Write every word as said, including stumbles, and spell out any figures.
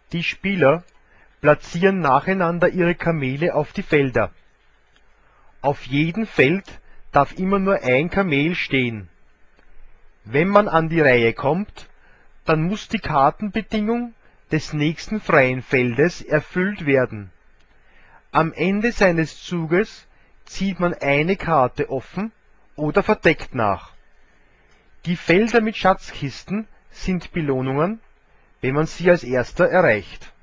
Die Spieler platzieren nacheinander ihre Kamele auf die Felder. Auf jedem Feld darf immer nur ein Kamel stehen. Wenn man an die Reihe kommt, dann muss die Kartenbedingung des nächsten freien Feldes erfüllt werden. Am Ende seines Zuges zieht man eine Karte offen oder verdeckt nach. Die Felder mit Schatzkisten sind Belohnungen, wenn man sie als Erster erreicht